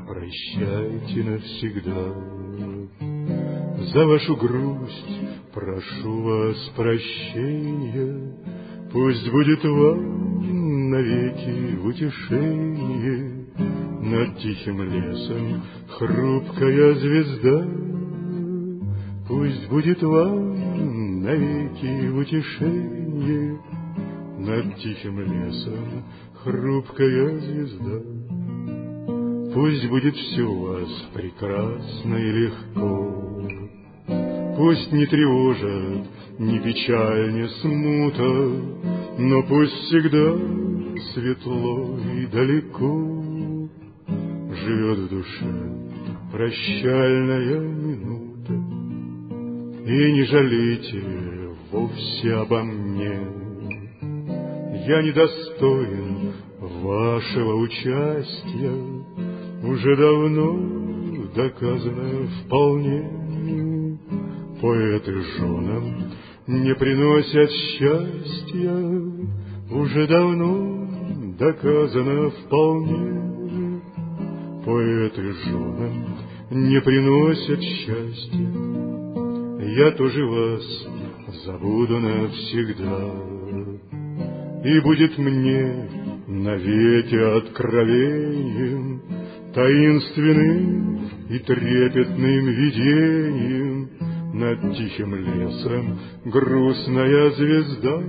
прощайте навсегда. За вашу грусть прошу вас прощения, пусть будет вам навеки утешение. Над тихим лесом хрупкая звезда, пусть будет вам навеки утешение. Над тихим лесом хрупкая звезда. Пусть будет все у вас прекрасно и легко, пусть не тревожит ни печаль, ни смута, но пусть всегда светло и далеко живет в душе прощальная минута. И не жалейте вовсе обо мне, я недостоин вашего участия, уже давно доказано вполне. Поэты женам не приносят счастья, уже давно доказано вполне. Поэты женам не приносят счастья, я тоже вас забуду навсегда. И будет мне навеки откровением, таинственным и трепетным видением над тихим лесом грустная звезда.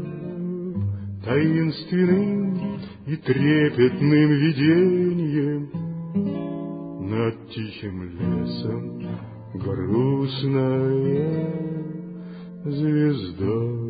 Таинственным и трепетным видением над тихим лесом грустная звезда.